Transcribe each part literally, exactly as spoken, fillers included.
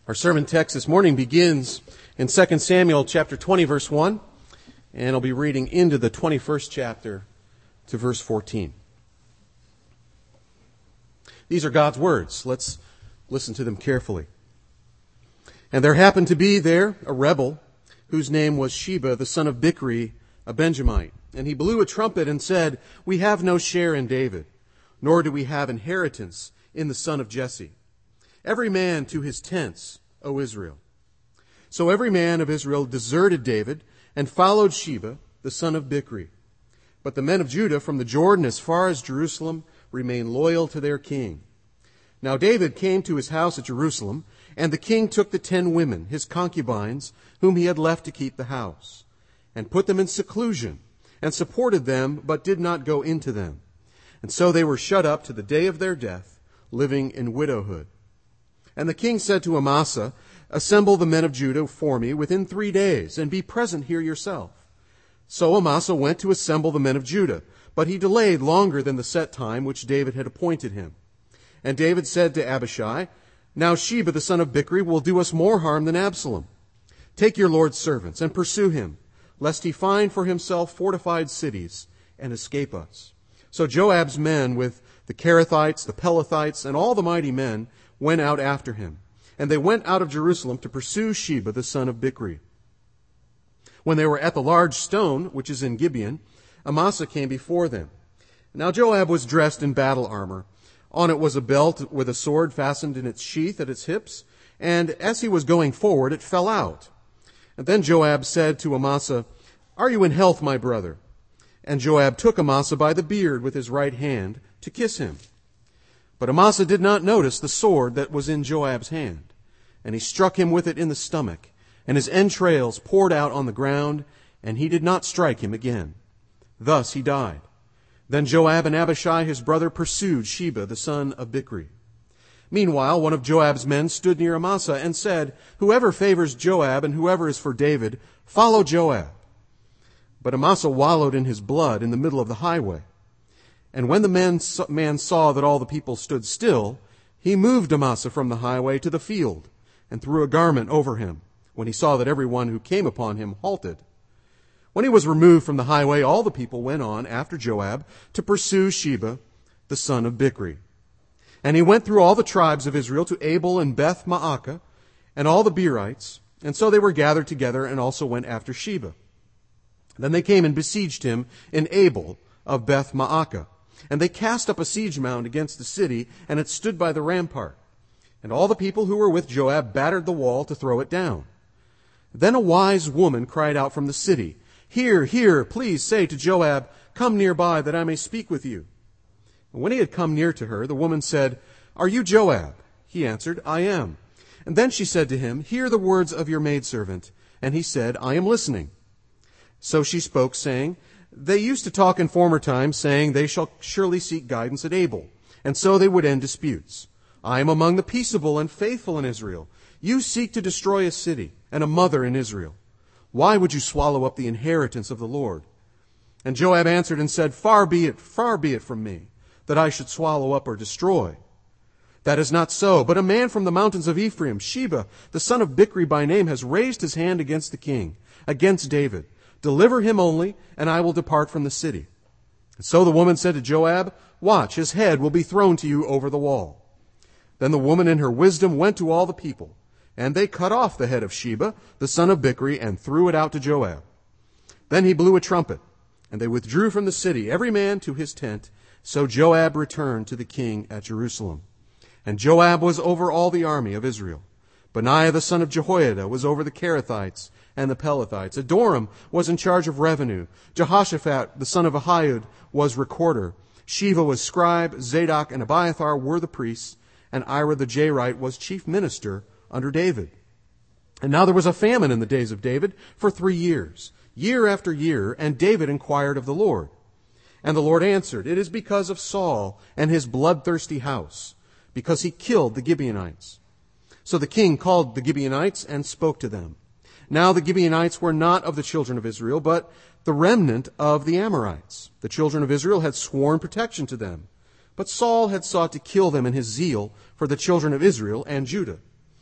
Our sermon text this morning begins in Second Samuel chapter twenty, verse one, and I'll be reading into the twenty-first chapter to verse fourteen. These are God's words. Let's listen to them carefully. And there happened to be there a rebel whose name was Sheba, the son of Bichri, a Benjamite. And he blew a trumpet and said, "We have no share in David, nor do we have inheritance in the son of Jesse. Every man to his tents, O Israel." So every man of Israel deserted David and followed Sheba, the son of Bichri. But the men of Judah from the Jordan as far as Jerusalem remained loyal to their king. Now David came to his house at Jerusalem, and the king took the ten women, his concubines, whom he had left to keep the house, and put them in seclusion, and supported them, but did not go into them. And so they were shut up to the day of their death, living in widowhood. And the king said to Amasa, "Assemble the men of Judah for me within three days, and be present here yourself." So Amasa went to assemble the men of Judah, but he delayed longer than the set time which David had appointed him. And David said to Abishai, "Now Sheba the son of Bichri will do us more harm than Absalom. Take your Lord's servants and pursue him, lest he find for himself fortified cities and escape us." So Joab's men with the Kerethites, the Pelethites, and all the mighty men went out after him. And they went out of Jerusalem to pursue Sheba the son of Bichri. When they were at the large stone, which is in Gibeon, Amasa came before them. Now Joab was dressed in battle armor. On it was a belt with a sword fastened in its sheath at its hips, and as he was going forward, it fell out. And then Joab said to Amasa, "Are you in health, my brother?" And Joab took Amasa by the beard with his right hand to kiss him. But Amasa did not notice the sword that was in Joab's hand, and he struck him with it in the stomach, and his entrails poured out on the ground, and he did not strike him again. Thus he died. Then Joab and Abishai his brother pursued Sheba the son of Bichri. Meanwhile, one of Joab's men stood near Amasa and said, "Whoever favors Joab and whoever is for David, follow Joab." But Amasa wallowed in his blood in the middle of the highway. And when the man, man saw that all the people stood still, he moved Amasa from the highway to the field and threw a garment over him, when he saw that everyone who came upon him halted. When he was removed from the highway, all the people went on after Joab to pursue Sheba, the son of Bichri. And he went through all the tribes of Israel to Abel and Beth Maacah, and all the Berites, and so they were gathered together and also went after Sheba. Then they came and besieged him in Abel of Beth Maacah. And they cast up a siege mound against the city, and it stood by the rampart. And all the people who were with Joab battered the wall to throw it down. Then a wise woman cried out from the city, "Here, here, please say to Joab, 'Come nearby, that I may speak with you.' And when he had come near to her, the woman said, 'Are you Joab?' He answered, 'I am.' And then she said to him, 'Hear the words of your maidservant.' And he said, 'I am listening.' So she spoke, saying, 'They used to talk in former times, saying, they shall surely seek guidance at Abel, and so they would end disputes. I am among the peaceable and faithful in Israel. You seek to destroy a city and a mother in Israel. Why would you swallow up the inheritance of the Lord?' And Joab answered and said, 'Far be it, far be it from me, that I should swallow up or destroy. That is not so, but a man from the mountains of Ephraim, Sheba, the son of Bichri by name, has raised his hand against the king, against David. Deliver him only, and I will depart from the city.' And so the woman said to Joab, 'Watch, his head will be thrown to you over the wall.' Then the woman in her wisdom went to all the people, and they cut off the head of Sheba, the son of Bichri, and threw it out to Joab. Then he blew a trumpet, and they withdrew from the city, every man to his tent. So Joab returned to the king at Jerusalem. And Joab was over all the army of Israel. Benaiah the son of Jehoiada was over the Kerethites and the Pelethites. Adoram was in charge of revenue. Jehoshaphat, the son of Ahihud, was recorder. Sheva was scribe. Zadok and Abiathar were the priests. And Ira the Jairite was chief minister under David. And now there was a famine in the days of David for three years, year after year, and David inquired of the Lord. And the Lord answered, 'It is because of Saul and his bloodthirsty house, because he killed the Gibeonites.' So the king called the Gibeonites and spoke to them. Now the Gibeonites were not of the children of Israel, but the remnant of the Amorites. The children of Israel had sworn protection to them, but Saul had sought to kill them in his zeal for the children of Israel and Judah.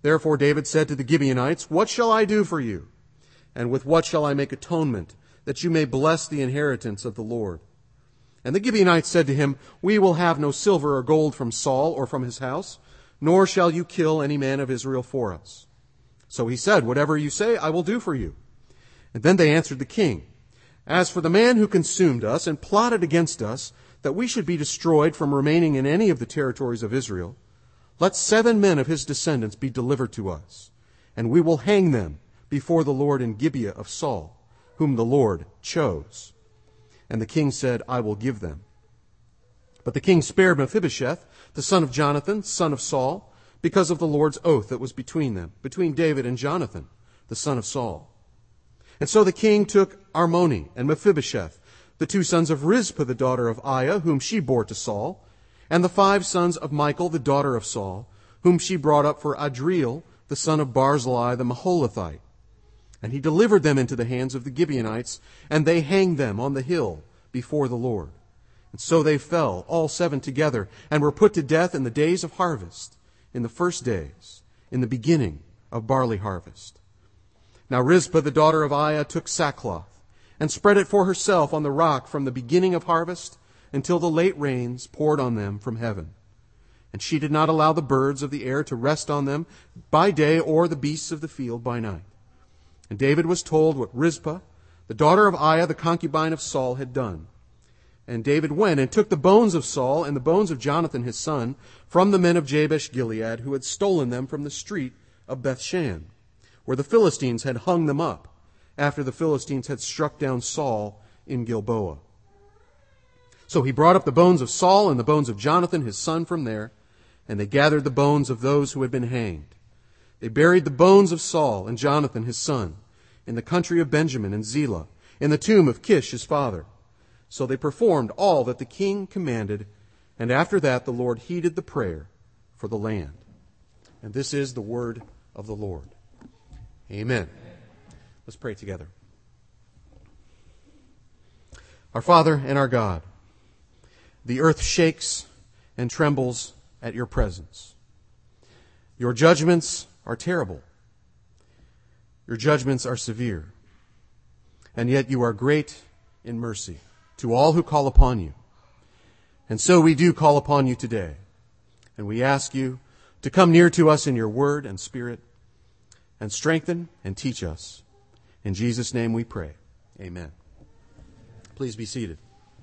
Therefore David said to the Gibeonites, "What shall I do for you? And with what shall I make atonement, that you may bless the inheritance of the Lord?" And the Gibeonites said to him, "We will have no silver or gold from Saul or from his house, nor shall you kill any man of Israel for us." So he said, "Whatever you say, I will do for you." And then they answered the king, "As for the man who consumed us and plotted against us, that we should be destroyed from remaining in any of the territories of Israel, let seven men of his descendants be delivered to us, and we will hang them before the Lord in Gibeah of Saul, whom the Lord chose." And the king said, "I will give them." But the king spared Mephibosheth, the son of Jonathan, son of Saul, because of the Lord's oath that was between them, between David and Jonathan, the son of Saul. And so the king took Armoni and Mephibosheth, the two sons of Rizpah, the daughter of Aiah, whom she bore to Saul, and the five sons of Michal, the daughter of Saul, whom she brought up for Adriel, the son of Barzillai, the Maholathite. And he delivered them into the hands of the Gibeonites, and they hanged them on the hill before the Lord. And so they fell, all seven together, and were put to death in the days of harvest, in the first days, in the beginning of barley harvest. Now Rizpah, the daughter of Aiah, took sackcloth, and spread it for herself on the rock from the beginning of harvest until the late rains poured on them from heaven. And she did not allow the birds of the air to rest on them by day, or the beasts of the field by night. And David was told what Rizpah, the daughter of Aiah, the concubine of Saul, had done. And David went and took the bones of Saul and the bones of Jonathan his son from the men of Jabesh Gilead, who had stolen them from the street of Bethshan, where the Philistines had hung them up, after the Philistines had struck down Saul in Gilboa. So he brought up the bones of Saul and the bones of Jonathan his son from there, and they gathered the bones of those who had been hanged. They buried the bones of Saul and Jonathan his son in the country of Benjamin and Zelah, in the tomb of Kish his father. So they performed all that the king commanded, and after that the Lord heeded the prayer for the land. And this is the word of the Lord. Amen. Let's pray together. Our Father and our God, the earth shakes and trembles at your presence. Your judgments are terrible. Your judgments are severe. And yet you are great in mercy to all who call upon you. And so we do call upon you today. And we ask you to come near to us in your word and spirit, and strengthen and teach us. In Jesus' name we pray. Amen. Please be seated.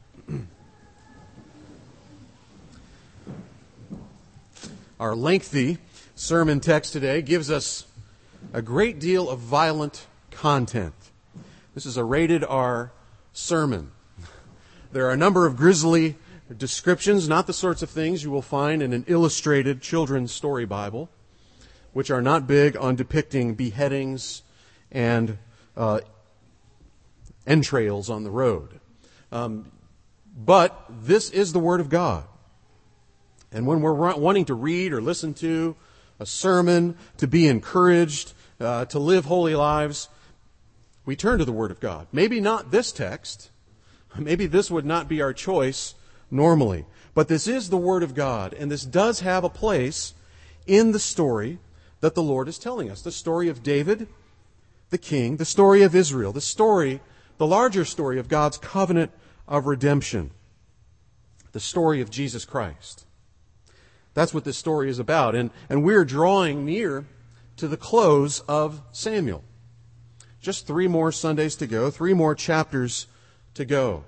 Our lengthy sermon text today gives us a great deal of violent content. This is a rated R sermon. There are a number of grisly descriptions, not the sorts of things you will find in an illustrated children's story Bible, which are not big on depicting beheadings and uh, entrails on the road. Um, but this is the Word of God. And when we're wanting to read or listen to a sermon, to be encouraged, uh, to live holy lives, we turn to the Word of God. Maybe not this text. Maybe this would not be our choice normally. But this is the Word of God, and this does have a place in the story that the Lord is telling us. The story of David, the king, the story of Israel, the story, the larger story of God's covenant of redemption, the story of Jesus Christ. That's what this story is about. And, and we're drawing near to the close of Samuel. Just three more Sundays to go, three more chapters to go.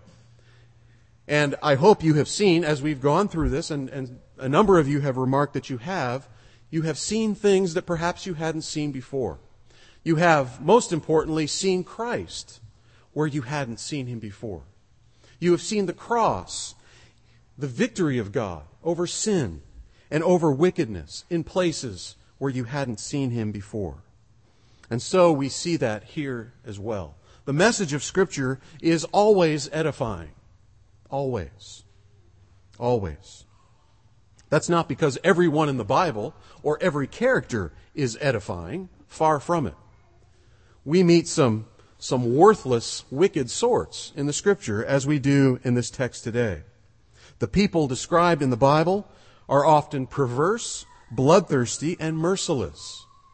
And I hope you have seen, as we've gone through this, and, and a number of you have remarked that you have, you have seen things that perhaps you hadn't seen before. You have, most importantly, seen Christ where you hadn't seen Him before. You have seen the cross, the victory of God over sin and over wickedness in places where you hadn't seen Him before. And so we see that here as well. The message of Scripture is always edifying. Always. Always. That's not because everyone in the Bible or every character is edifying. Far from it. We meet some, some worthless, wicked sorts in the Scripture, as we do in this text today. The people described in the Bible are often perverse, bloodthirsty, and merciless.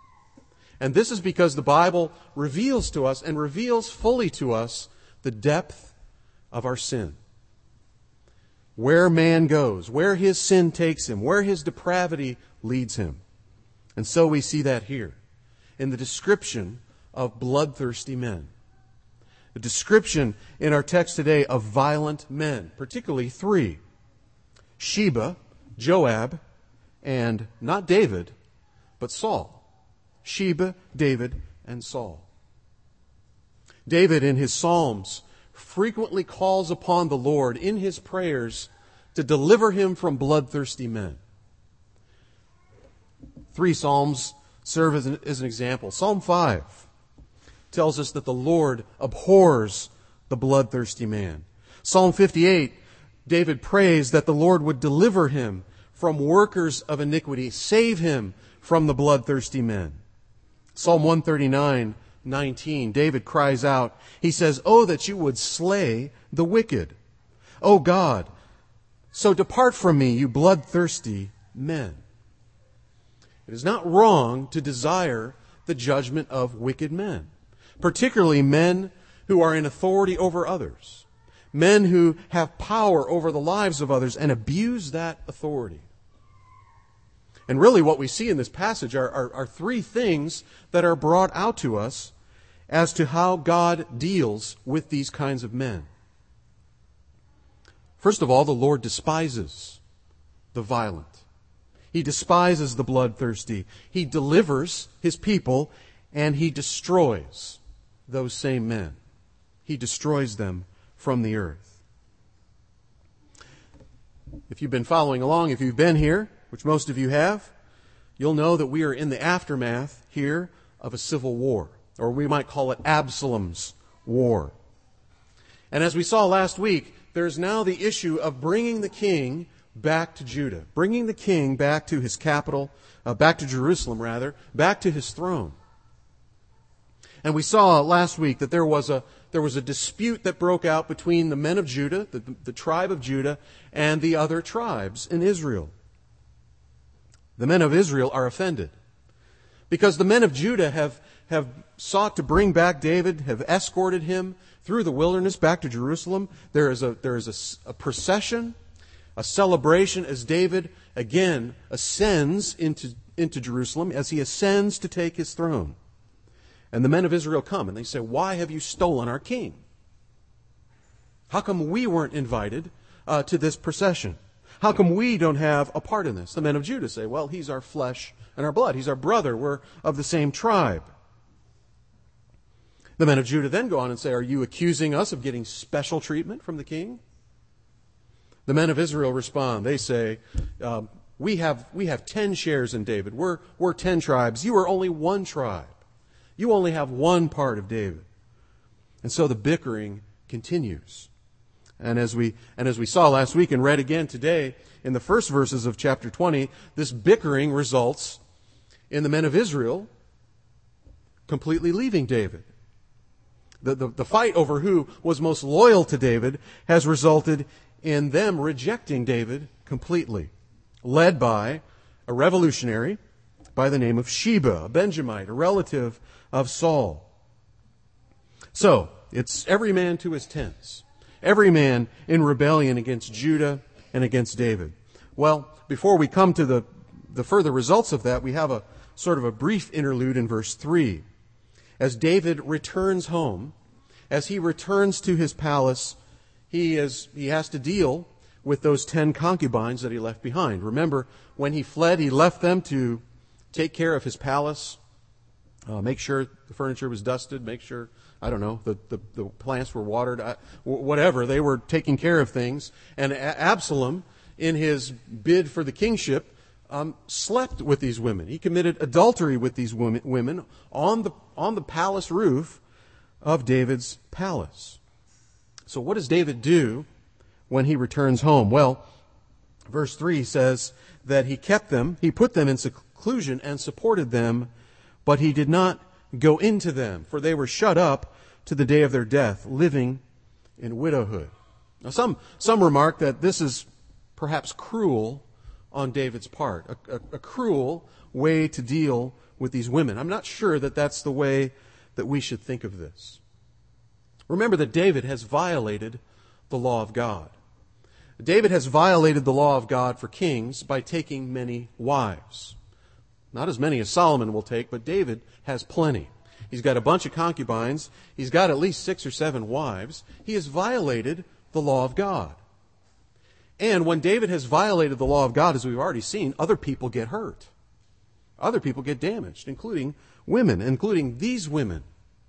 And this is because the Bible reveals to us and reveals fully to us the depth of our sin. Where man goes, where his sin takes him, where his depravity leads him. And so we see that here in the description of bloodthirsty men. The description in our text today of violent men, particularly three: Sheba, Joab, and not David, but Saul. Sheba, David, and Saul. David in his Psalms frequently calls upon the Lord in his prayers to deliver him from bloodthirsty men. Three Psalms serve as an, as an example. Psalm five tells us that the Lord abhors the bloodthirsty man. Psalm fifty-eight, David prays that the Lord would deliver him from workers of iniquity, save him from the bloodthirsty men. Psalm one thirty-nine, nineteen, David cries out, he says, "Oh, that you would slay the wicked. O God, so depart from me, you bloodthirsty men." It is not wrong to desire the judgment of wicked men, particularly men who are in authority over others, men who have power over the lives of others and abuse that authority. And really what we see in this passage are, are, are three things that are brought out to us as to how God deals with these kinds of men. First of all, the Lord despises the violent. He despises the bloodthirsty. He delivers his people, and he destroys those same men. He destroys them from the earth. If you've been following along, if you've been here, which most of you have, you'll know that we are in the aftermath here of a civil war, or we might call it Absalom's war. And as we saw last week, there's now the issue of bringing the king back to Judah, bringing the king back to his capital, uh, back to Jerusalem rather, back to his throne. And we saw last week that there was a there was a dispute that broke out between the men of Judah, the, the tribe of Judah, and the other tribes in Israel. The men of Israel are offended because the men of Judah have, have sought to bring back David, have escorted him through the wilderness back to Jerusalem. There is a, there is a, a procession, a celebration as David again ascends into, into Jerusalem, as he ascends to take his throne. And the men of Israel come and they say, "Why have you stolen our king? How come we weren't invited uh, to this procession? How come we don't have a part in this?" The men of Judah say, "Well, he's our flesh and our blood. He's our brother. We're of the same tribe." The men of Judah then go on and say, "Are you accusing us of getting special treatment from the king?" The men of Israel respond. They say, um, we have we have ten shares in David. We're, we're ten tribes. You are only one tribe. You only have one part of David. And so the bickering continues. And as we and as we saw last week and read again today in the first verses of chapter twenty, this bickering results in the men of Israel completely leaving David. The, the, the fight over who was most loyal to David has resulted in them rejecting David completely, led by a revolutionary by the name of Sheba, a Benjamite, a relative of Saul. So, it's every man to his tents. Every man in rebellion against Judah and against David. Well, before we come to the, the further results of that, we have a sort of a brief interlude in verse three. As David returns home, as he returns to his palace, he is he has to deal with those ten concubines that he left behind. Remember, when he fled, he left them to take care of his palace, uh, make sure the furniture was dusted, make sure, I don't know, the, the, the plants were watered, uh, whatever. They were taking care of things. And Absalom, in his bid for the kingship, um, slept with these women. He committed adultery with these women, women on the on the palace roof of David's palace. So what does David do when he returns home? Well, verse three says that he kept them, he put them in seclusion and supported them, but he did not go into them, for they were shut up to the day of their death, living in widowhood. Now some, some remark that this is perhaps cruel on David's part, a, a, a cruel way to deal with these women. I'm not sure that that's the way that we should think of this. Remember that David has violated the law of God. David has violated the law of God for kings by taking many wives. Not as many as Solomon will take, but David has plenty. He's got a bunch of concubines. He's got at least six or seven wives. He has violated the law of God. And when David has violated the law of God, as we've already seen, other people get hurt. Other people get damaged, including women, including these women.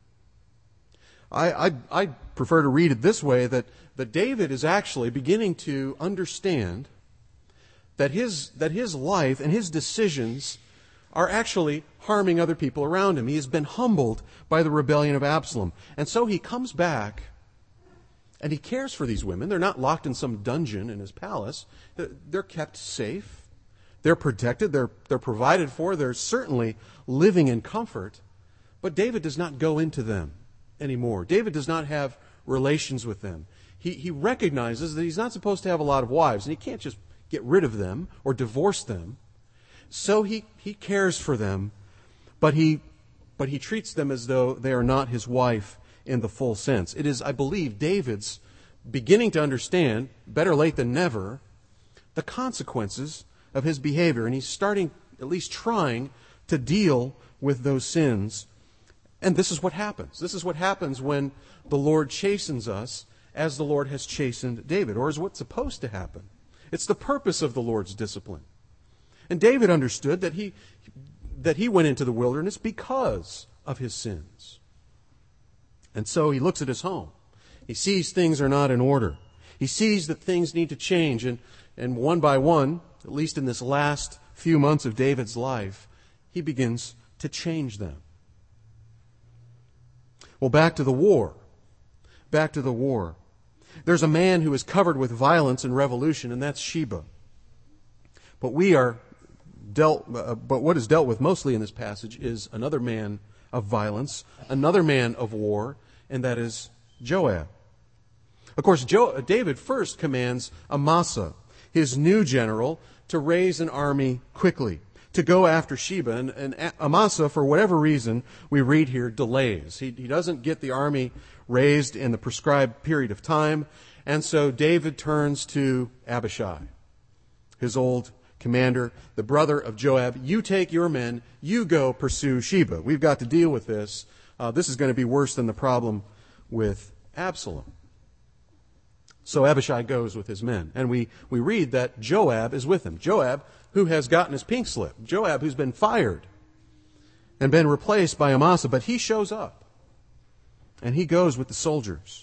I, I, I prefer to read it this way, that, that David is actually beginning to understand that his, that his life and his decisions are actually harming other people around him. He has been humbled by the rebellion of Absalom. And so he comes back and he cares for these women. They're not locked in some dungeon in his palace. They're kept safe. They're protected. They're, they're provided for. They're certainly living in comfort. But David does not go into them anymore. David does not have relations with them. He, he recognizes that he's not supposed to have a lot of wives, and he can't just get rid of them or divorce them. So he, he cares for them, but he, but he treats them as though they are not his wife in the full sense. It is, I believe, David's beginning to understand, better late than never, the consequences of his behavior, and he's starting, at least trying, to deal with those sins. And this is what happens. This is what happens when the Lord chastens us as the Lord has chastened David, or is what's supposed to happen. It's the purpose of the Lord's discipline. And David understood that he, that he went into the wilderness because of his sins. And so he looks at his home. He sees things are not in order. He sees that things need to change. And, and one by one, at least in this last few months of David's life, he begins to change them. Well, back to the war. Back to the war. There's a man who is covered with violence and revolution, and that's Sheba. But we are dealt, uh, but what is dealt with mostly in this passage is another man of violence, another man of war, and that is Joab. Of course, jo- David first commands Amasa, his new general, to raise an army quickly, to go after Sheba. And, and Amasa, for whatever reason, we read here, delays. He, he doesn't get the army raised in the prescribed period of time. And so David turns to Abishai, his old commander, the brother of Joab. You take your men, you go pursue Sheba. We've got to deal with this. Uh, this is going to be worse than the problem with Absalom. So Abishai goes with his men. And we, we read that Joab is with him. Joab, who has gotten his pink slip. Joab, who's been fired and been replaced by Amasa. But he shows up. And he goes with the soldiers.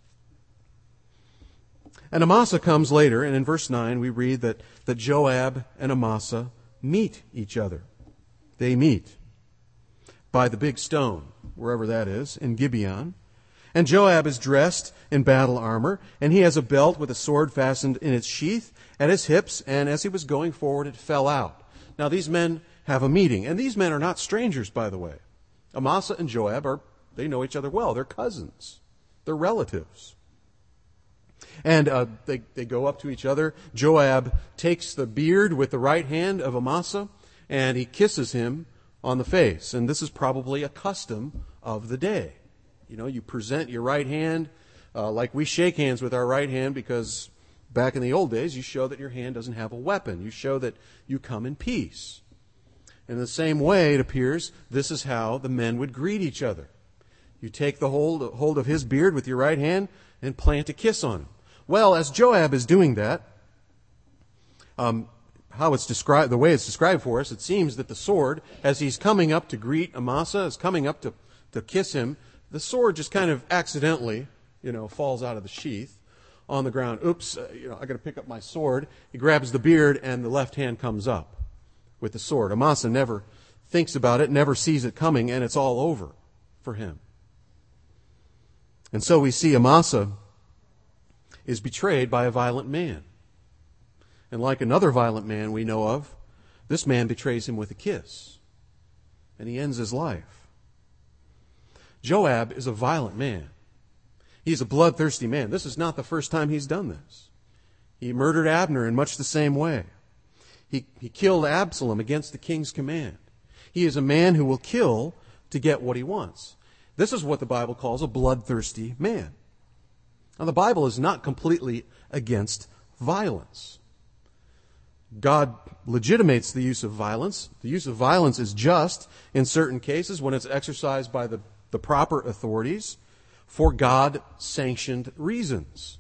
And Amasa comes later, and in verse nine we read that, that Joab and Amasa meet each other. They meet by the big stone, wherever that is, in Gibeon. And Joab is dressed in battle armor, and he has a belt with a sword fastened in its sheath at his hips, and as he was going forward, it fell out. Now these men have a meeting, and these men are not strangers, by the way. Amasa and Joab, are they know each other well. They're cousins. They're relatives. And uh, they, they go up to each other. Joab takes the beard with the right hand of Amasa, and he kisses him on the face. And this is probably a custom of the day. You know, you present your right hand uh, like we shake hands with our right hand, because back in the old days, you show that your hand doesn't have a weapon. You show that you come in peace. In the same way, it appears, this is how the men would greet each other. You take the hold, hold of his beard with your right hand and plant a kiss on him. Well, as Joab is doing that, um, how it's described, the way it's described for us, it seems that the sword, as he's coming up to greet Amasa, is coming up to, to kiss him, the sword just kind of accidentally, you know, falls out of the sheath on the ground. Oops, uh, you know, I got to pick up my sword. He grabs the beard, and the left hand comes up with the sword. Amasa never thinks about it, never sees it coming, and it's all over for him. And so we see Amasa is betrayed by a violent man. And like another violent man we know of, this man betrays him with a kiss. And he ends his life. Joab is a violent man. He's a bloodthirsty man. This is not the first time he's done this. He murdered Abner in much the same way. He, he killed Absalom against the king's command. He is a man who will kill to get what he wants. This is what the Bible calls a bloodthirsty man. Now, the Bible is not completely against violence. God legitimates the use of violence. The use of violence is just in certain cases when it's exercised by the, the proper authorities for God-sanctioned reasons.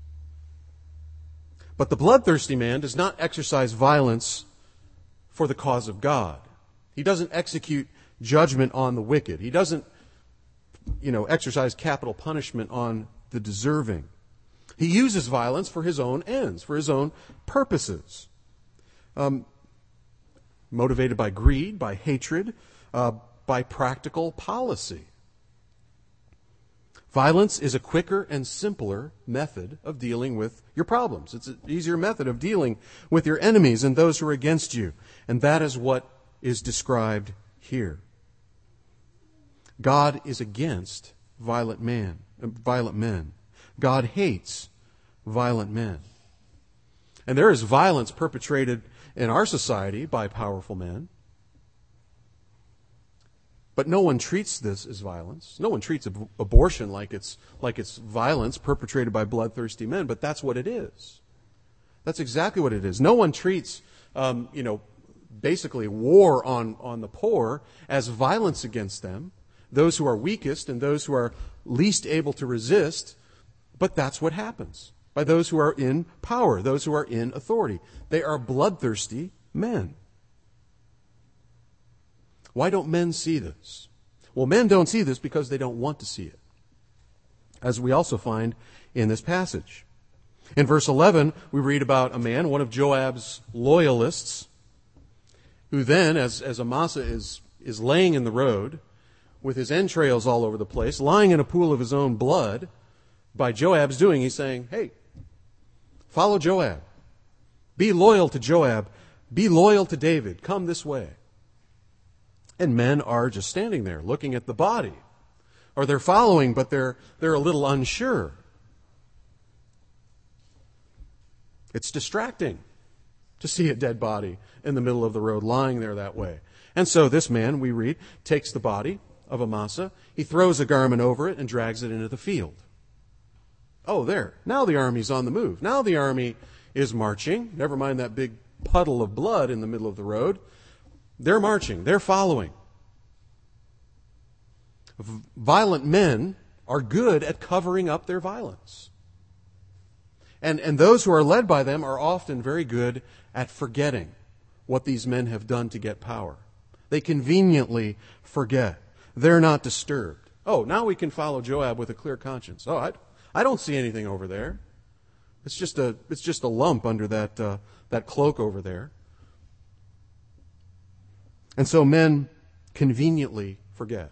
But the bloodthirsty man does not exercise violence for the cause of God. He doesn't execute judgment on the wicked. He doesn't, you know, exercise capital punishment on the deserving. He uses violence for his own ends, for his own purposes. Um, motivated by greed, by hatred, uh, by practical policy. Violence is a quicker and simpler method of dealing with your problems. It's an easier method of dealing with your enemies and those who are against you. And that is what is described here. God is against violent man, uh, violent men. God hates violent men. And there is violence perpetrated in our society by powerful men. But no one treats this as violence. No one treats ab- abortion like it's like it's violence perpetrated by bloodthirsty men, but that's what it is. That's exactly what it is. No one treats, um, you know, basically war on, on the poor as violence against them, those who are weakest and those who are least able to resist, but that's what happens by those who are in power, those who are in authority. They are bloodthirsty men. Why don't men see this? Well, men don't see this because they don't want to see it, as we also find in this passage. In verse eleven, we read about a man, one of Joab's loyalists, who then, as, as Amasa is, is laying in the road, with his entrails all over the place, lying in a pool of his own blood, by Joab's doing, he's saying, hey, follow Joab. Be loyal to Joab. Be loyal to David. Come this way. And men are just standing there looking at the body. Or they're following, but they're, they're a little unsure. It's distracting to see a dead body in the middle of the road lying there that way. And so this man, we read, takes the body of Amasa, he throws a garment over it and drags it into the field. Oh, there. Now the army's on the move. Now the army is marching. Never mind that big puddle of blood in the middle of the road. They're marching. They're following. V- violent men are good at covering up their violence. And, and those who are led by them are often very good at forgetting what these men have done to get power. They conveniently forget. They're not disturbed. Oh, now we can follow Joab with a clear conscience. Oh, I, I don't see anything over there. It's just a, it's just a lump under that, uh, that cloak over there. And so men conveniently forget.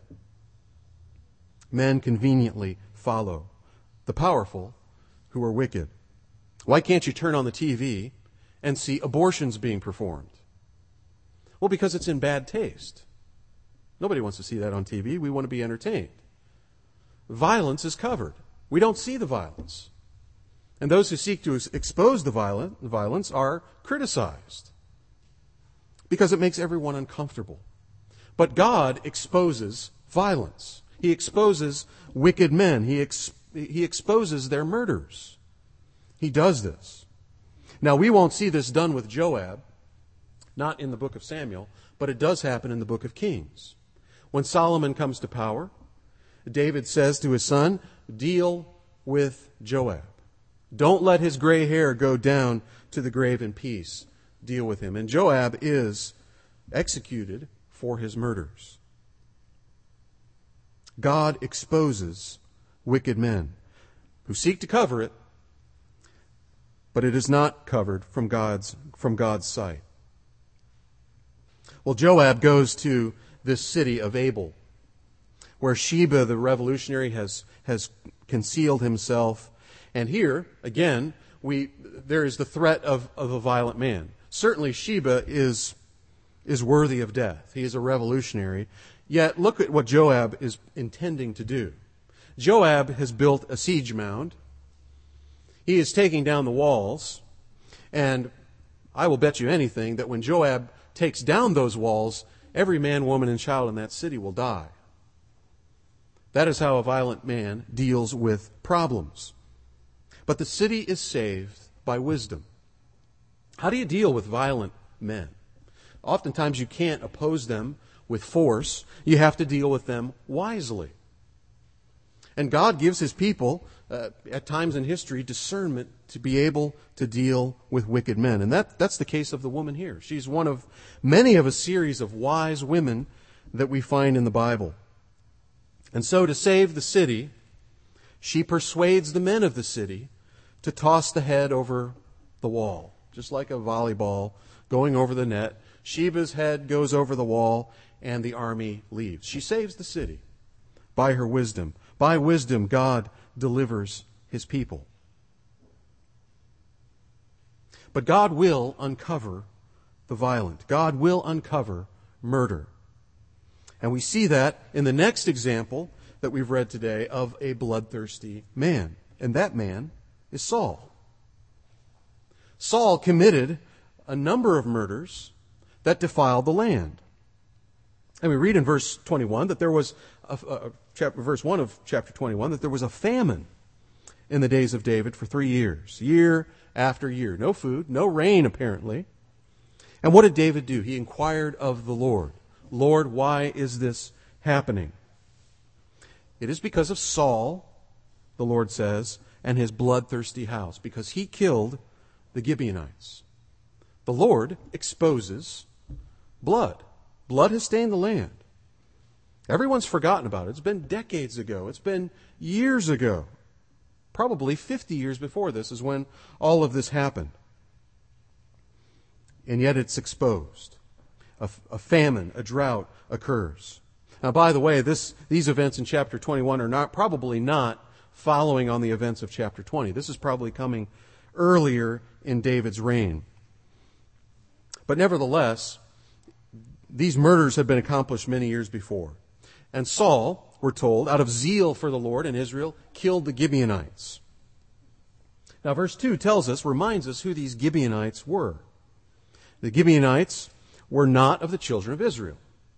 Men conveniently follow the powerful who are wicked. Why can't you turn on the T V and see abortions being performed? Well, because it's in bad taste. Nobody wants to see that on T V. We want to be entertained. Violence is covered. We don't see the violence. And those who seek to expose the violent, violence are criticized because it makes everyone uncomfortable. But God exposes violence. He exposes wicked men. He, ex- he exposes their murders. He does this. Now, we won't see this done with Joab, not in the book of Samuel, but it does happen in the book of Kings. When Solomon comes to power, David says to his son, deal with Joab. Don't let his gray hair go down to the grave in peace. Deal with him. And Joab is executed for his murders. God exposes wicked men who seek to cover it, but it is not covered from God's, from God's sight. Well, Joab goes to this city of Abel, where Sheba, the revolutionary, has, has concealed himself. And here, again, we there is the threat of, of a violent man. Certainly Sheba is, is worthy of death. He is a revolutionary. Yet look at what Joab is intending to do. Joab has built a siege mound. He is taking down the walls. And I will bet you anything that when Joab takes down those walls, every man, woman, and child in that city will die. That is how a violent man deals with problems. But the city is saved by wisdom. How do you deal with violent men? Oftentimes you can't oppose them with force. You have to deal with them wisely. And God gives His people, uh, at times in history, discernment to be able to deal with wicked men. And that, that's the case of the woman here. She's one of many of a series of wise women that we find in the Bible. And so to save the city, she persuades the men of the city to toss the head over the wall, just like a volleyball going over the net. Sheba's head goes over the wall, and the army leaves. She saves the city by her wisdom. By wisdom, God delivers His people. But God will uncover the violent. God will uncover murder. And we see that in the next example that we've read today of a bloodthirsty man. And that man is Saul. Saul committed a number of murders that defiled the land. And we read in verse twenty-one that there was, a, a, chapter, verse one of chapter twenty-one, that there was a famine in the days of David for three years, year after year. No food, no rain apparently. And what did David do? He inquired of the Lord. Lord, why is this happening? It is because of Saul, the Lord says, and his bloodthirsty house, because he killed the Gibeonites. The Lord exposes blood. Blood has stained the land. Everyone's forgotten about it. It's been decades ago. It's been years ago. Probably fifty years before this is when all of this happened. And yet it's exposed. A, a famine, a drought occurs. Now, by the way, this, these events in chapter twenty-one are not probably not following on the events of chapter twenty. This is probably coming earlier in David's reign. But nevertheless, these murders had been accomplished many years before. And Saul, we're told, out of zeal for the Lord and Israel, killed the Gibeonites. Now, verse two tells us, reminds us who these Gibeonites were. The Gibeonites were not of the children of Israel,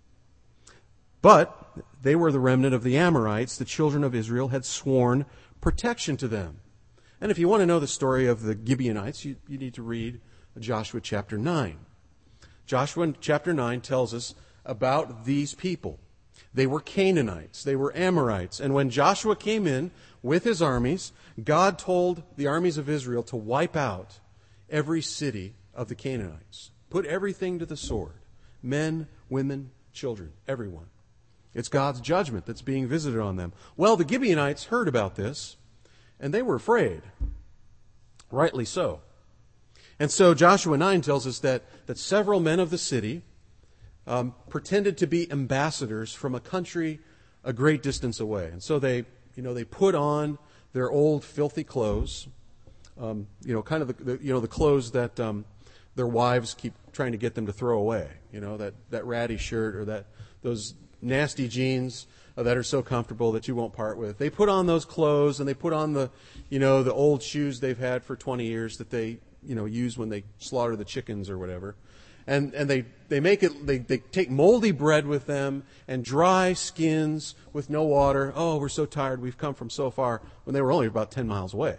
but they were the remnant of the Amorites. The children of Israel had sworn protection to them. And if you want to know the story of the Gibeonites, you, you need to read Joshua chapter nine. Joshua chapter nine tells us about these people. They were Canaanites. They were Amorites. And when Joshua came in with his armies, God told the armies of Israel to wipe out every city of the Canaanites. Put everything to the sword. Men, women, children, everyone. It's God's judgment that's being visited on them. Well, the Gibeonites heard about this, and they were afraid. Rightly so. And so Joshua nine tells us that, that several men of the city um, pretended to be ambassadors from a country a great distance away. And so they, you know, they put on their old filthy clothes, um, you know, kind of the, the you know the clothes that um, their wives keep trying to get them to throw away. You know, that, that ratty shirt or that those nasty jeans that are so comfortable that you won't part with. They put on those clothes and they put on the, you know, the old shoes they've had for twenty years that they, you know, use when they slaughter the chickens or whatever. And and they, they make it, they, they take moldy bread with them and dry skins with no water. Oh, we're so tired. We've come from so far, when they were only about ten miles away.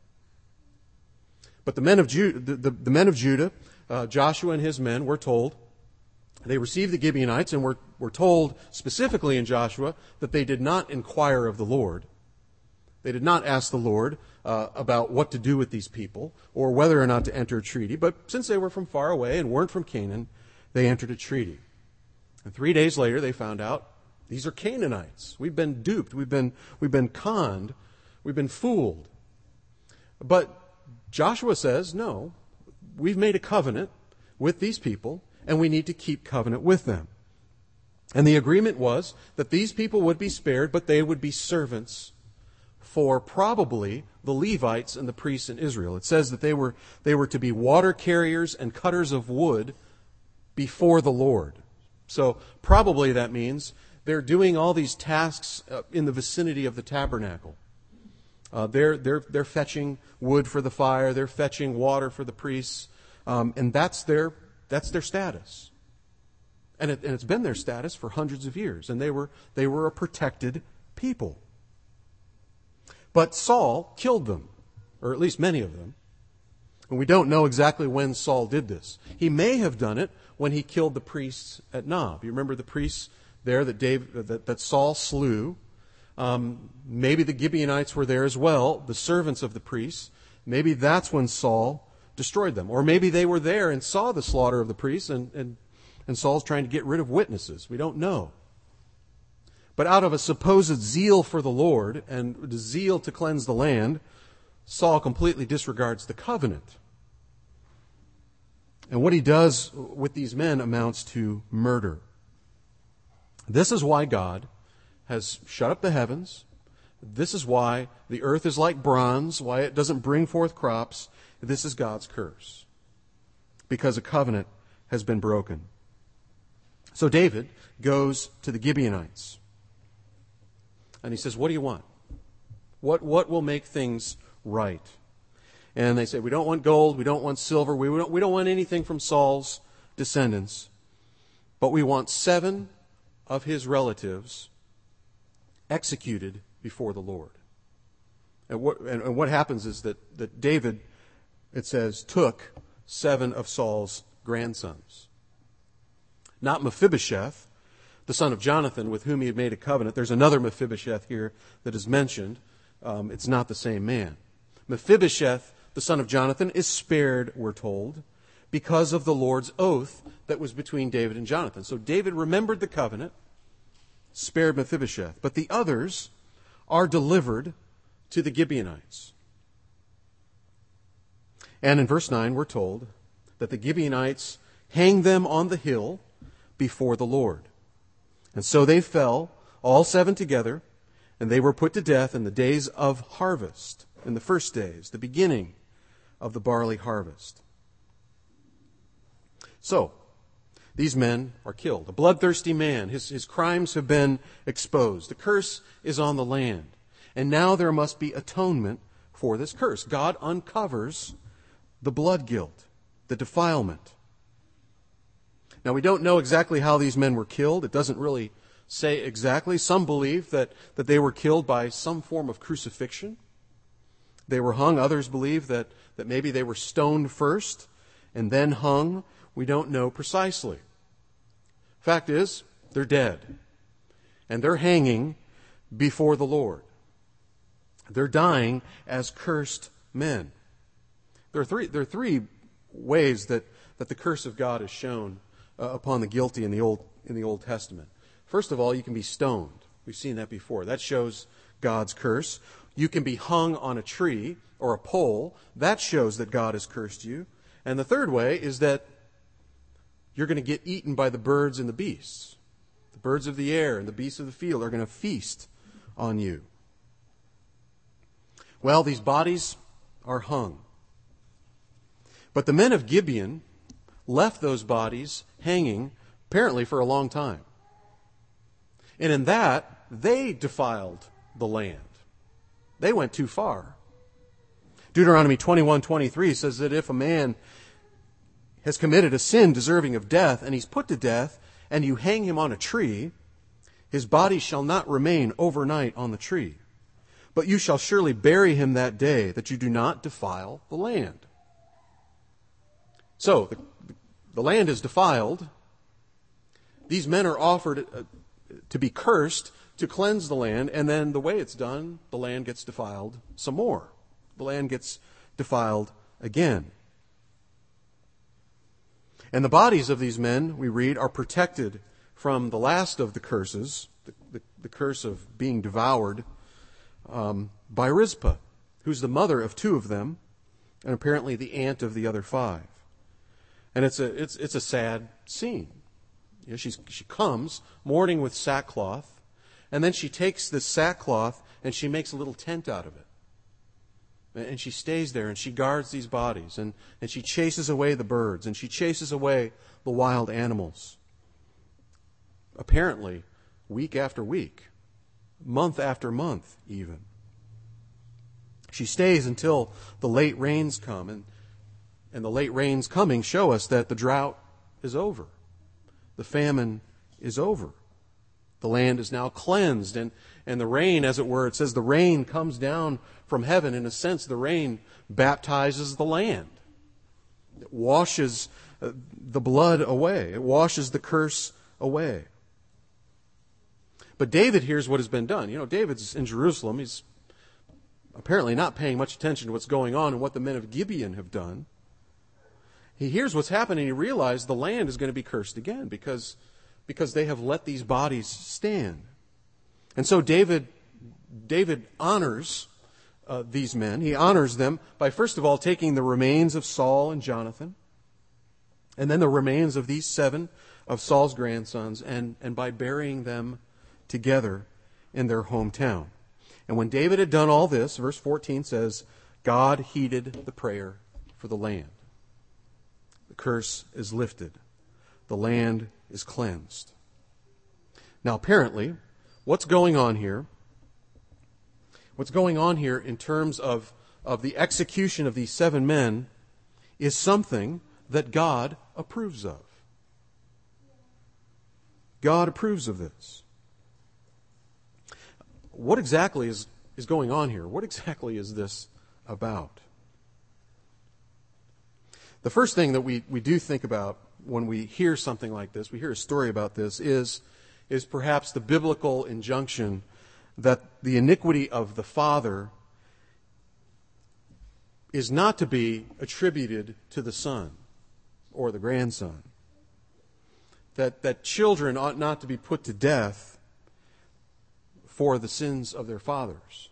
But the men of Judah, the, the, the men of Judah, uh, Joshua and his men were told, they received the Gibeonites and were, were told specifically in Joshua that they did not inquire of the Lord. They did not ask the Lord uh, about what to do with these people or whether or not to enter a treaty. But since they were from far away and weren't from Canaan, they entered a treaty. And three days later, they found out these are Canaanites. We've been duped. We've been, we've been conned. We've been fooled. But Joshua says, no, we've made a covenant with these people, and we need to keep covenant with them. And the agreement was that these people would be spared, but they would be servants for probably the Levites and the priests in Israel. It says that they were, they were to be water carriers and cutters of wood before the Lord. So probably that means they're doing all these tasks uh, in the vicinity of the tabernacle. Uh, they're, they're, they're fetching wood for the fire. They're fetching water for the priests. Um, and that's their, that's their status. And, it, and it's been their status for hundreds of years. And they were, they were a protected people. But Saul killed them, or at least many of them. And we don't know exactly when Saul did this. He may have done it when he killed the priests at Nob. You remember the priests there that, Dave, that, that Saul slew? Um, maybe the Gibeonites were there as well, the servants of the priests. Maybe that's when Saul destroyed them. Or maybe they were there and saw the slaughter of the priests, and, and, and Saul's trying to get rid of witnesses. We don't know. But out of a supposed zeal for the Lord and the zeal to cleanse the land, Saul completely disregards the covenant. And what he does with these men amounts to murder. This is why God has shut up the heavens. This is why the earth is like bronze, why it doesn't bring forth crops. This is God's curse, because a covenant has been broken. So David goes to the Gibeonites. And he says, what do you want? What, what will make things right? And they say, we don't want gold, we don't want silver, we don't, we don't want anything from Saul's descendants, but we want seven of his relatives executed before the Lord. And what, and, and what happens is that, that David, it says, took seven of Saul's grandsons. Not Mephibosheth, the son of Jonathan, with whom he had made a covenant. There's another Mephibosheth here that is mentioned. Um, it's not the same man. Mephibosheth, the son of Jonathan, is spared, we're told, because of the Lord's oath that was between David and Jonathan. So David remembered the covenant, spared Mephibosheth. But the others are delivered to the Gibeonites. And in verse nine, we're told that the Gibeonites hang them on the hill before the Lord. And so they fell, all seven together, and they were put to death in the days of harvest, in the first days, the beginning of the barley harvest. So, these men are killed. A bloodthirsty man, his, his crimes have been exposed. The curse is on the land. And now there must be atonement for this curse. God uncovers the blood guilt, the defilement. Now, we don't know exactly how these men were killed. It doesn't really say exactly. Some believe that, that they were killed by some form of crucifixion. They were hung. Others believe that, that maybe they were stoned first and then hung. We don't know precisely. Fact is, they're dead. And they're hanging before the Lord. They're dying as cursed men. There are three, there are three ways that, that the curse of God is shown Uh, upon the guilty in the Old in the Old Testament. First of all, you can be stoned. We've seen that before. That shows God's curse. You can be hung on a tree or a pole. That shows that God has cursed you. And the third way is that you're going to get eaten by the birds and the beasts. The birds of the air and the beasts of the field are going to feast on you. Well, these bodies are hung. But the men of Gibeon left those bodies hanging apparently for a long time. And in that, they defiled the land. They went too far. Deuteronomy twenty-one twenty-three says that if a man has committed a sin deserving of death and he's put to death and you hang him on a tree, his body shall not remain overnight on the tree. But you shall surely bury him that day, that you do not defile the land. So, the, the land is defiled. These men are offered uh, to be cursed to cleanse the land, and then the way it's done, the land gets defiled some more. The land gets defiled again. And the bodies of these men, we read, are protected from the last of the curses, the, the, the curse of being devoured, um, by Rizpah, who's the mother of two of them, and apparently the aunt of the other five. And it's a it's it's a sad scene. You know, she's, she comes mourning with sackcloth, and then she takes this sackcloth and she makes a little tent out of it. And she stays there and she guards these bodies, and, and she chases away the birds, and she chases away the wild animals. Apparently, week after week, month after month even. She stays until the late rains come, and and the late rains coming show us that the drought is over. The famine is over. The land is now cleansed, and, and the rain, as it were, it says the rain comes down from heaven. In a sense, the rain baptizes the land. It washes uh, the blood away. It washes the curse away. But David hears what has been done. You know, David's in Jerusalem. He's apparently not paying much attention to what's going on and what the men of Gibeon have done. He hears what's happening. He realizes the land is going to be cursed again because, because they have let these bodies stand. And so David, David honors uh, these men. He honors them by, first of all, taking the remains of Saul and Jonathan, and then the remains of these seven of Saul's grandsons, and, and by burying them together in their hometown. And when David had done all this, verse fourteen says, God heeded the prayer for the land. The curse is lifted. The land is cleansed. Now, apparently, what's going on here, what's going on here in terms of, of the execution of these seven men is something that God approves of. God approves of this. What exactly is, is going on here? What exactly is this about? The first thing that we, we do think about when we hear something like this, we hear a story about this, is, is perhaps the biblical injunction that the iniquity of the father is not to be attributed to the son or the grandson. That, that children ought not to be put to death for the sins of their fathers.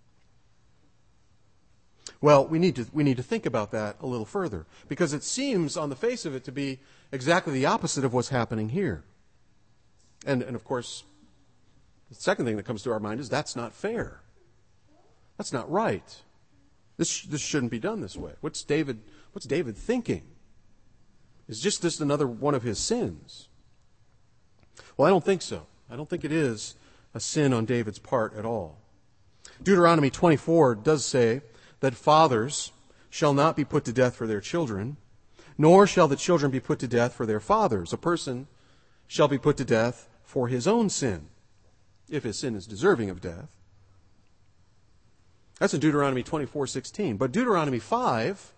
Well, we need to we need to think about that a little further, because it seems on the face of it to be exactly the opposite of what's happening here. And and of course, the second thing that comes to our mind is that's not fair. That's not right. This this shouldn't be done this way. What's David what's David thinking? Is just this another one of his sins? Well, I don't think so. I don't think it is a sin on David's part at all. Deuteronomy twenty-four does say that fathers shall not be put to death for their children, nor shall the children be put to death for their fathers. A person shall be put to death for his own sin, if his sin is deserving of death. That's in Deuteronomy twenty-four sixteen. But Deuteronomy five,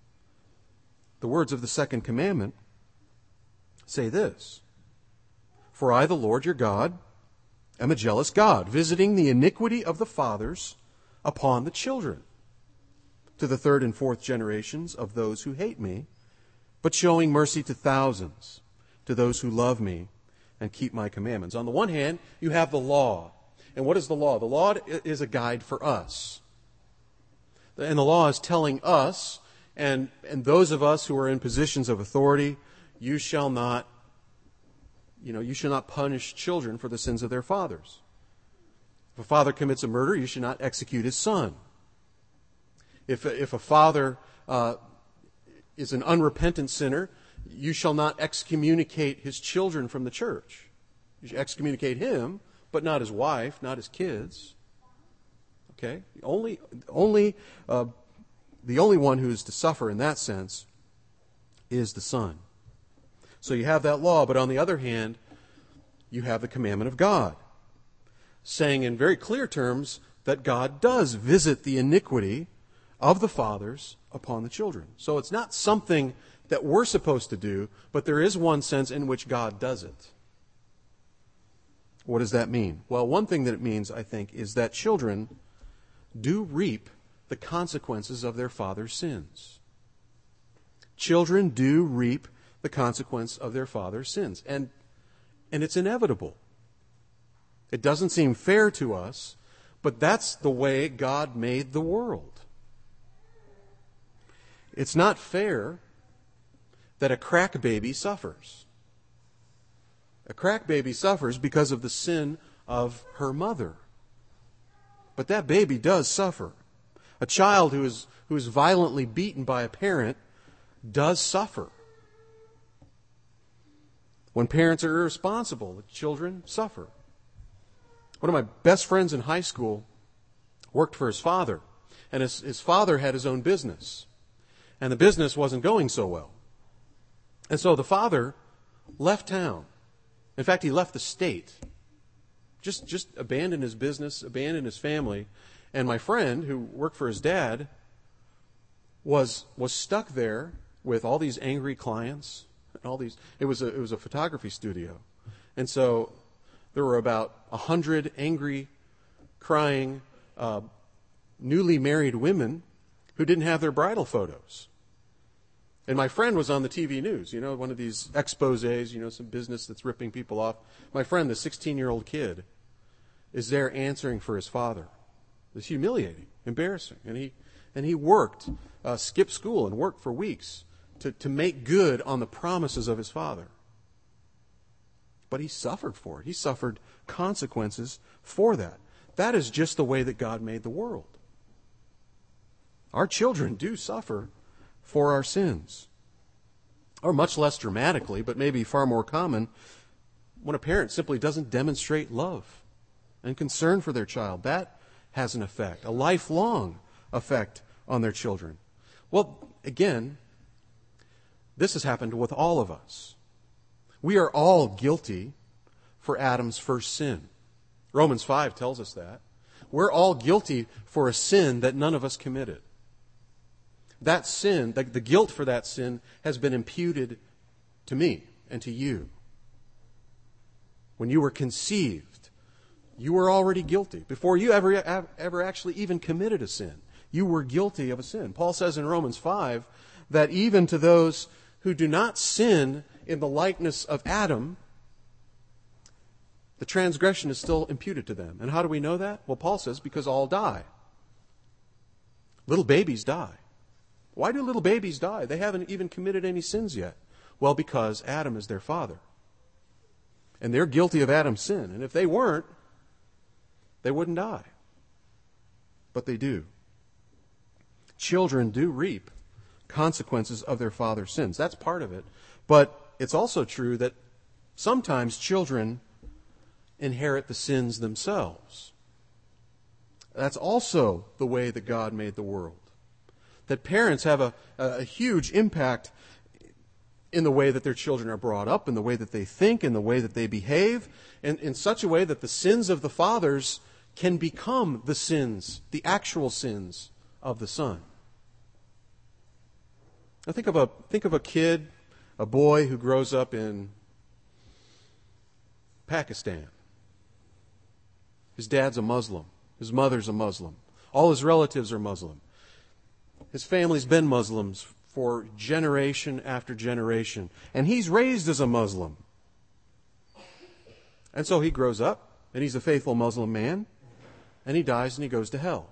the words of the second commandment, say this: For I, the Lord your God, am a jealous God, visiting the iniquity of the fathers upon the children, to the third and fourth generations of those who hate me, but showing mercy to thousands, to those who love me and keep my commandments. On the one hand, you have the law. And what is the law? The law is a guide for us. And the law is telling us, and, and those of us who are in positions of authority, you shall not You know, you shall not punish children for the sins of their fathers. If a father commits a murder, you should not execute his son. If a, if a father uh, is an unrepentant sinner, you shall not excommunicate his children from the church. You should excommunicate him, but not his wife, not his kids. Okay? Only, only, uh, the only one who is to suffer in that sense is the son. So you have that law, but on the other hand, you have the commandment of God, saying in very clear terms that God does visit the iniquity of the fathers upon the children. So it's not something that we're supposed to do, but there is one sense in which God does it. What does that mean? Well, one thing that it means, I think, is that children do reap the consequences of their father's sins. Children do reap the consequence of their father's sins. And, and it's inevitable. It doesn't seem fair to us, but that's the way God made the world. It's not fair that a crack baby suffers. A crack baby suffers because of the sin of her mother. But that baby does suffer. A child who is, who is violently beaten by a parent does suffer. When parents are irresponsible, the children suffer. One of my best friends in high school worked for his father, and his, his father had his own business. and the business wasn't going so well. And so the father left town. In fact, he left the state. Just, just abandoned his business, abandoned his family. And my friend, who worked for his dad, was was stuck there with all these angry clients and all these. It was a it was a photography studio, and so there were about a hundred angry, crying, uh, newly married women who didn't have their bridal photos. And my friend was on the T V news, you know, one of these exposés, you know, some business that's ripping people off. My friend, the sixteen-year-old kid, is there answering for his father. It's humiliating, embarrassing, and he and he worked. Uh, skipped school and worked for weeks to, to make good on the promises of his father. But he suffered for it. He suffered consequences for that. That is just the way that God made the world. Our children do suffer for our sins. Or much less dramatically, but maybe far more common, when a parent simply doesn't demonstrate love and concern for their child. That has an effect, a lifelong effect on their children. Well, again, this has happened with all of us. We are all guilty for Adam's first sin. Romans five tells us that. We're all guilty for a sin that none of us committed. That sin, the, the guilt for that sin, has been imputed to me and to you. When you were conceived, you were already guilty. Before you ever, ever actually even committed a sin, you were guilty of a sin. Paul says in Romans five that even to those who do not sin in the likeness of Adam, the transgression is still imputed to them. And how do we know that? Well, Paul says because all die. Little babies die. Why do little babies die? They haven't even committed any sins yet. Well, because Adam is their father. And they're guilty of Adam's sin. And if they weren't, they wouldn't die. But they do. Children do reap consequences of their father's sins. That's part of it. But it's also true that sometimes children inherit the sins themselves. That's also the way that God made the world. That parents have a, a huge impact in the way that their children are brought up, in the way that they think, in the way that they behave, and in such a way that the sins of the fathers can become the sins, the actual sins of the son. Now think of a think of a kid, a boy who grows up in Pakistan. His dad's a Muslim. His mother's a Muslim. All his relatives are Muslim. His family's been Muslims for generation after generation. And he's raised as a Muslim. And so he grows up, and he's a faithful Muslim man, and he dies and he goes to hell.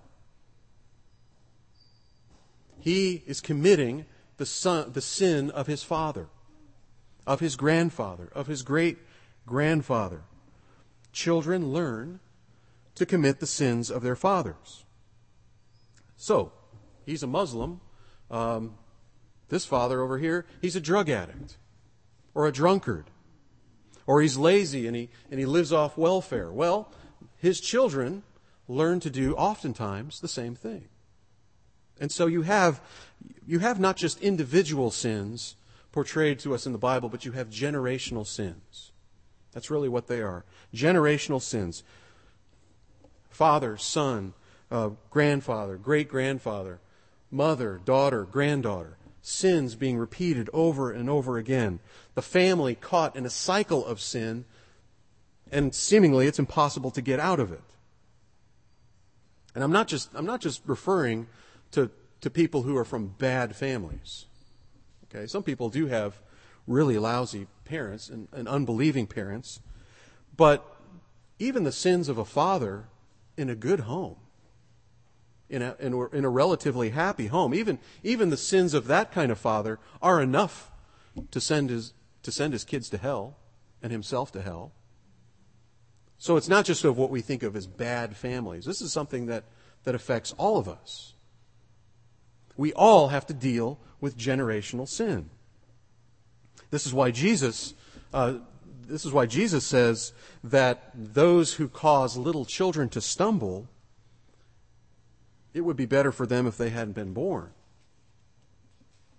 He is committing the son, the sin of his father, of his grandfather, of his great-grandfather. Children learn to commit the sins of their fathers. So, he's a Muslim. Um, this father over here, he's a drug addict or a drunkard. Or he's lazy and he, and he lives off welfare. Well, his children learn to do oftentimes the same thing. And so you have, you have not just individual sins portrayed to us in the Bible, but you have generational sins. That's really what they are. Generational sins. Father, son, uh, grandfather, great-grandfather, mother, daughter, granddaughter. Sins being repeated over and over again. The family caught in a cycle of sin, and seemingly it's impossible to get out of it. And I'm not just I'm not just referring to, to people who are from bad families. Okay, some people do have really lousy parents and, and unbelieving parents, but even the sins of a father in a good home, in a, in a, in a relatively happy home, even even the sins of that kind of father are enough to send his to send his kids to hell and himself to hell. So it's not just of what we think of as bad families. This is something that, that affects all of us. We all have to deal with generational sin. This is why Jesus, uh, this is why Jesus says that those who cause little children to stumble, it would be better for them if they hadn't been born.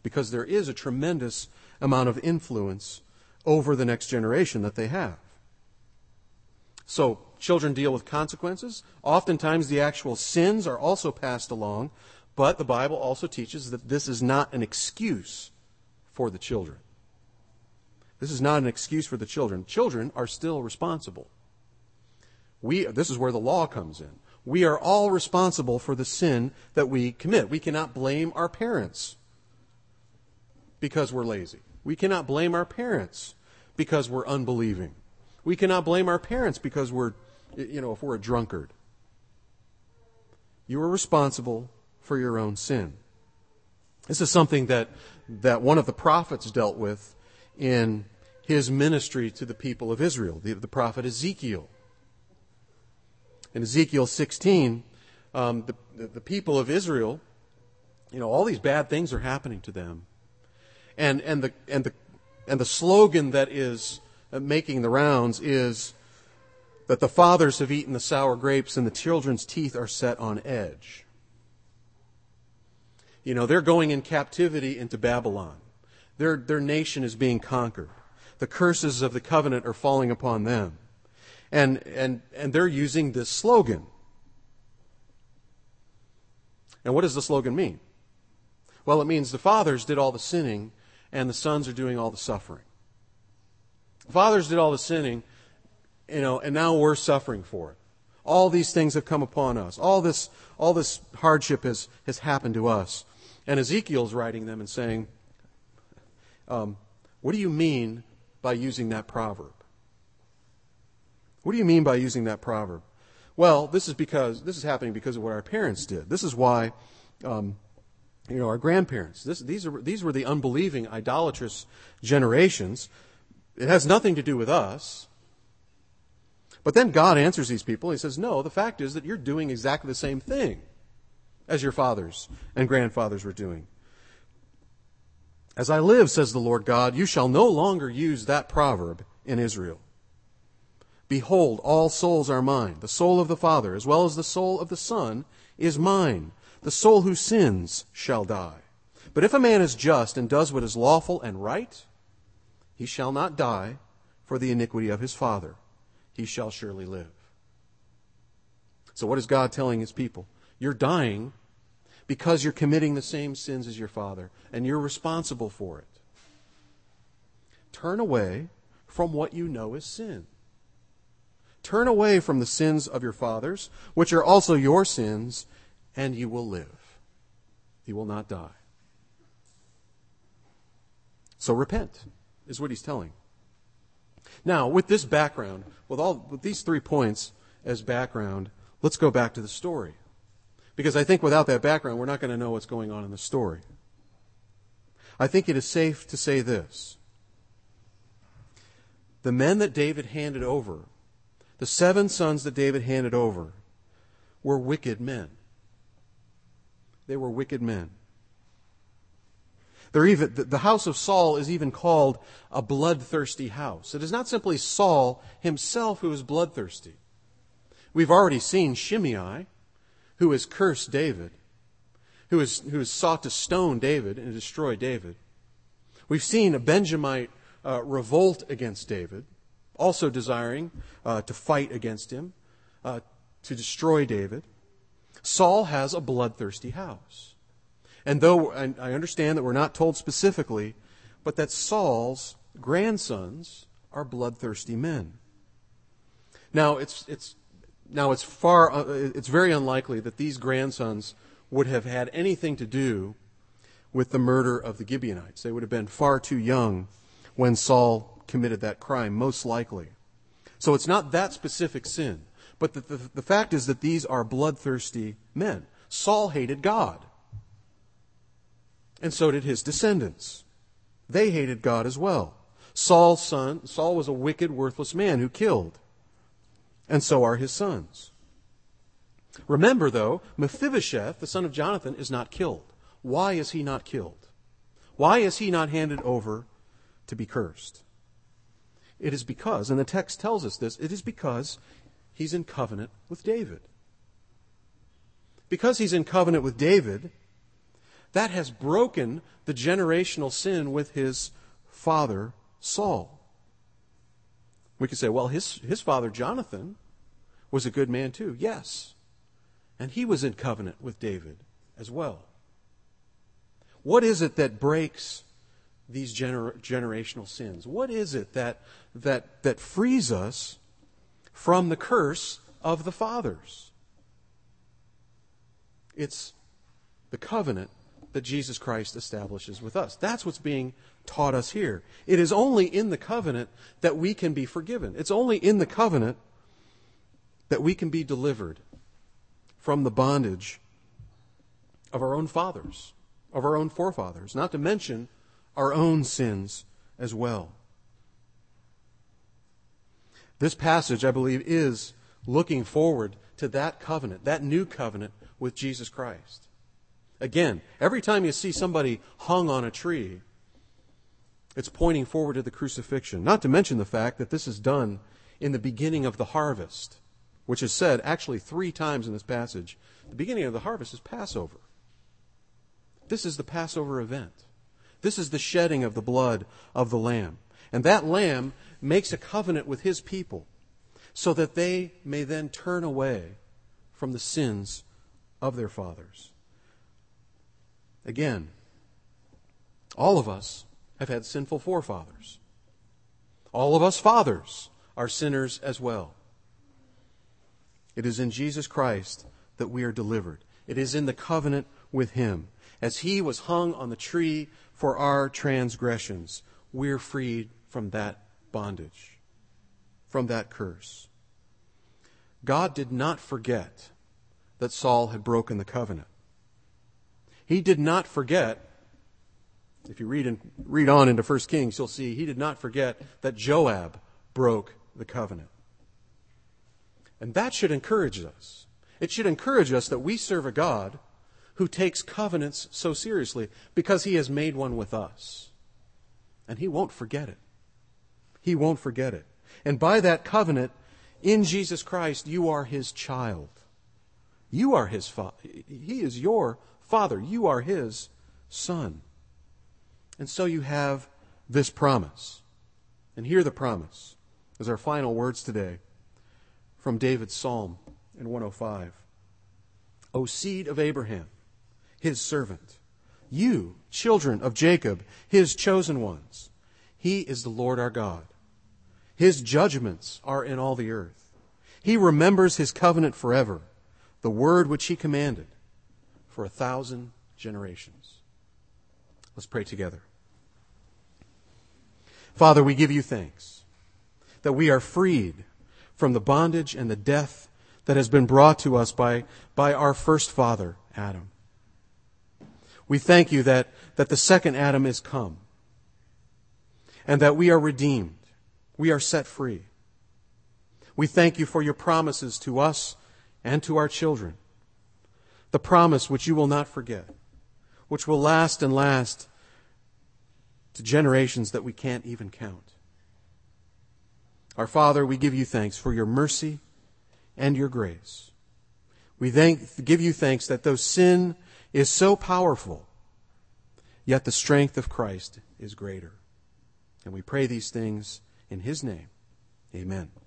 because there is a tremendous amount of influence over the next generation that they have. So children deal with consequences. Oftentimes the actual sins are also passed along, but the Bible also teaches that this is not an excuse for the children. This is not an excuse for the children. Children are still responsible. We, this is where the law comes in. We are all responsible for the sin that we commit. We cannot blame our parents because we're lazy. We cannot blame our parents because we're unbelieving. We cannot blame our parents because we're, you know, if we're a drunkard. You are responsible for your own sin. This is something that, that one of the prophets dealt with in his ministry to the people of Israel, the, the prophet Ezekiel. In Ezekiel sixteen, um, the, the, the people of Israel, you know, all these bad things are happening to them. And, and, the, and, the, and the slogan that is making the rounds is that the fathers have eaten the sour grapes and the children's teeth are set on edge. You know, they're going in captivity into Babylon. Their, their nation is being conquered. The curses of the covenant are falling upon them. And, and, and they're using this slogan. And what does the slogan mean? Well, it means the fathers did all the sinning and the sons are doing all the suffering. The fathers did all the sinning, you know, and now we're suffering for it. All these things have come upon us. All this, all this hardship has, has happened to us. And Ezekiel's writing them and saying, um, what do you mean by using that proverb? What do you mean by using that proverb? Well, this is because this is happening because of what our parents did. This is why, um, you know, our grandparents. This, these are these were the unbelieving, idolatrous generations. It has nothing to do with us. But then God answers these people. He says, "No, the fact is that you're doing exactly the same thing as your fathers and grandfathers were doing. As I live, says the Lord God, you shall no longer use that proverb in Israel. Behold, all souls are mine. The soul of the Father, as well as the soul of the Son, is mine. The soul who sins shall die. But if a man is just and does what is lawful and right, he shall not die for the iniquity of his father. He shall surely live." So what is God telling his people? You're dying because you're committing the same sins as your father, and you're responsible for it. Turn away from what you know is sin. Turn away from the sins of your fathers, which are also your sins, and you will live. You will not die. So repent, is what he's telling. Now, with this background, with all with these three points as background, let's go back to the story. Because I think without that background, we're not going to know what's going on in the story. I think it is safe to say this. The men that David handed over, the seven sons that David handed over, were wicked men. They were wicked men. They're even, the house of Saul is even called a bloodthirsty house. It is not simply Saul himself who is bloodthirsty. We've already seen Shimei, who has cursed David, who has, who has sought to stone David and destroy David. We've seen a Benjamite uh, revolt against David, also desiring uh, to fight against him, uh, to destroy David. Saul has a bloodthirsty house. And though I understand that we're not told specifically, but that Saul's grandsons are bloodthirsty men. Now it's it's now it's far uh, it's very unlikely that these grandsons would have had anything to do with the murder of the Gibeonites. They would have been far too young when Saul committed that crime, most likely. So it's not that specific sin. But the, the, the fact is that these are bloodthirsty men. Saul hated God. And so did his descendants. They hated God as well. Saul's son, Saul was a wicked, worthless man who killed. And so are his sons. Remember, though, Mephibosheth, the son of Jonathan, is not killed. Why is he not killed? Why is he not handed over to be cursed? It is because, and the text tells us this, it is because he's in covenant with David. Because he's in covenant with David, that has broken the generational sin with his father Saul. We could say, well, his, his father Jonathan was a good man too. Yes. And he was in covenant with David as well. What is it that breaks these gener- generational sins? What is it that, that, that frees us from the curse of the fathers? It's the covenant that Jesus Christ establishes with us. That's what's being taught us here. It is only in the covenant that we can be forgiven. It's only in the covenant that we can be delivered from the bondage of our own fathers, of our own forefathers, not to mention our own sins as well. This passage, I believe, is looking forward to that covenant, that new covenant with Jesus Christ. Again, every time you see somebody hung on a tree, it's pointing forward to the crucifixion. Not to mention the fact that this is done in the beginning of the harvest, which is said actually three times in this passage. The beginning of the harvest is Passover. This is the Passover event. This is the shedding of the blood of the Lamb. And that Lamb makes a covenant with his people so that they may then turn away from the sins of their fathers. Again, all of us have had sinful forefathers. All of us fathers are sinners as well. It is in Jesus Christ that we are delivered. It is in the covenant with him. As he was hung on the tree for our transgressions, we're freed from that bondage, from that curse. God did not forget that Saul had broken the covenant. He did not forget, if you read, in, read on into First Kings, you'll see he did not forget that Joab broke the covenant. And that should encourage us. It should encourage us that we serve a God who takes covenants so seriously because he has made one with us. And he won't forget it. He won't forget it. And by that covenant, in Jesus Christ, you are his child. You are his father. He is your father. You are his son. And so you have this promise. And hear the promise as our final words today from David's Psalm in one oh five. O seed of Abraham, his servant, you, children of Jacob, his chosen ones, he is the Lord our God. His judgments are in all the earth. He remembers his covenant forever, the word which he commanded for a thousand generations. Let's pray together. Father, we give you thanks that we are freed from the bondage and the death that has been brought to us by, by our first father, Adam. We thank you that, that the second Adam is come and that we are redeemed. We are set free. We thank you for your promises to us and to our children. The promise which you will not forget, which will last and last to generations that we can't even count. Our Father, we give you thanks for your mercy and your grace. We thank, give you thanks that though sin is so powerful, yet the strength of Christ is greater. And we pray these things in his name. Amen.